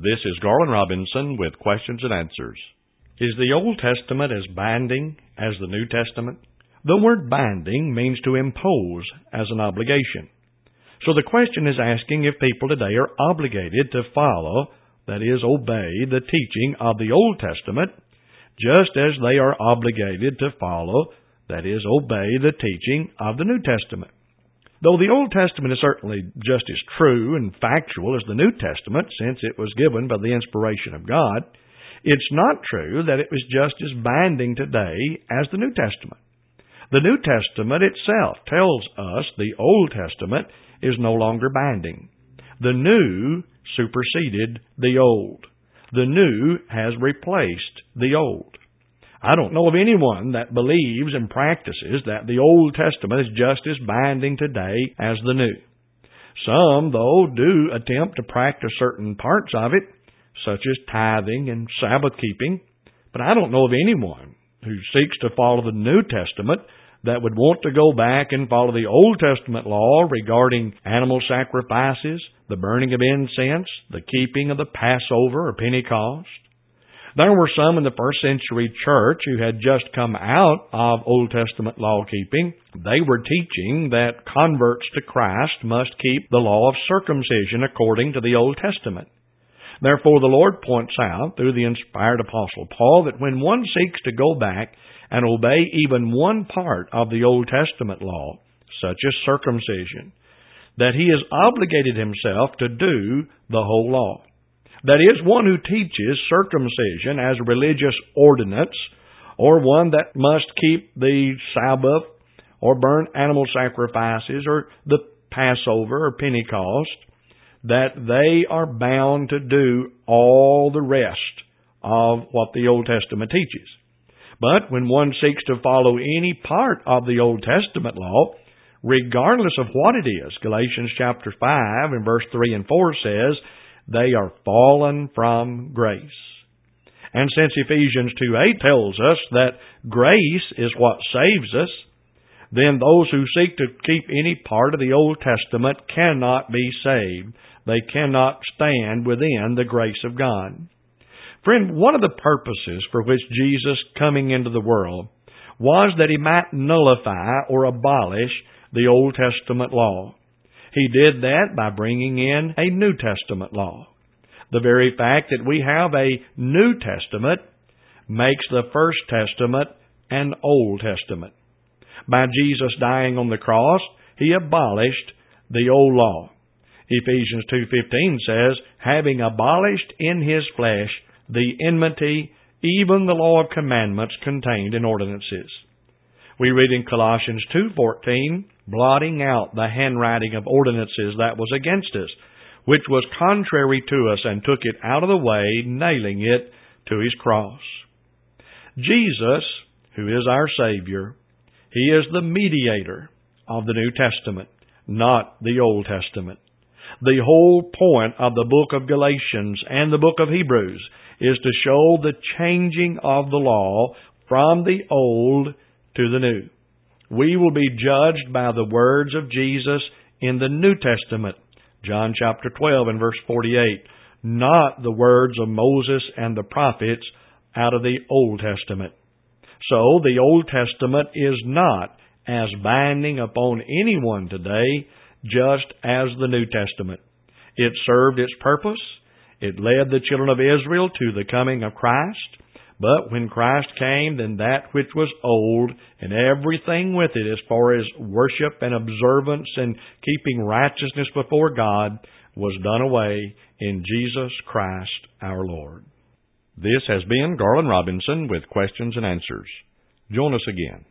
This is Garland Robinson with questions and answers. Is the Old Testament as binding as the New Testament? The word binding means to impose as an obligation. So the question is asking if people today are obligated to follow, that is, obey the teaching of the Old Testament, just as they are obligated to follow, that is, obey the teaching of the New Testament. Though the Old Testament is certainly just as true and factual as the New Testament, since it was given by the inspiration of God, it's not true that it was just as binding today as the New Testament. The New Testament itself tells us the Old Testament is no longer binding. The New superseded the Old. The New has replaced the Old. I don't know of anyone that believes and practices that the Old Testament is just as binding today as the New. Some, though, do attempt to practice certain parts of it, such as tithing and Sabbath keeping, but I don't know of anyone who seeks to follow the New Testament that would want to go back and follow the Old Testament law regarding animal sacrifices, the burning of incense, the keeping of the Passover or Pentecost. There were some in the first century church who had just come out of Old Testament law keeping. They were teaching that converts to Christ must keep the law of circumcision according to the Old Testament. Therefore, the Lord points out through the inspired Apostle Paul that when one seeks to go back and obey even one part of the Old Testament law, such as circumcision, that he has obligated himself to do the whole law. That is, one who teaches circumcision as a religious ordinance, or one that must keep the Sabbath, or burn animal sacrifices, or the Passover, or Pentecost, that they are bound to do all the rest of what the Old Testament teaches. But when one seeks to follow any part of the Old Testament law, regardless of what it is, Galatians chapter 5 and verse 3 and 4 says, they are fallen from grace. And since Ephesians 2:8 tells us that grace is what saves us, then those who seek to keep any part of the Old Testament cannot be saved. They cannot stand within the grace of God. Friend, one of the purposes for which Jesus coming into the world was that He might nullify or abolish the Old Testament law. He did that by bringing in a New Testament law. The very fact that we have a New Testament makes the First Testament an Old Testament. By Jesus dying on the cross, He abolished the old law. Ephesians 2:15 says, having abolished in His flesh the enmity, even the law of commandments contained in ordinances. We read in Colossians 2:14, blotting out the handwriting of ordinances that was against us, which was contrary to us, and took it out of the way, nailing it to His cross. Jesus, who is our Savior, He is the mediator of the New Testament, not the Old Testament. The whole point of the book of Galatians and the book of Hebrews is to show the changing of the law from the old to the new. We will be judged by the words of Jesus in the New Testament, John chapter 12 and verse 48, not the words of Moses and the prophets out of the Old Testament. So the Old Testament is not as binding upon anyone today just as the New Testament. It served its purpose. It led the children of Israel to the coming of Christ. But when Christ came, then that which was old and everything with it as far as worship and observance and keeping righteousness before God was done away in Jesus Christ our Lord. This has been Garland Robinson with Questions and Answers. Join us again.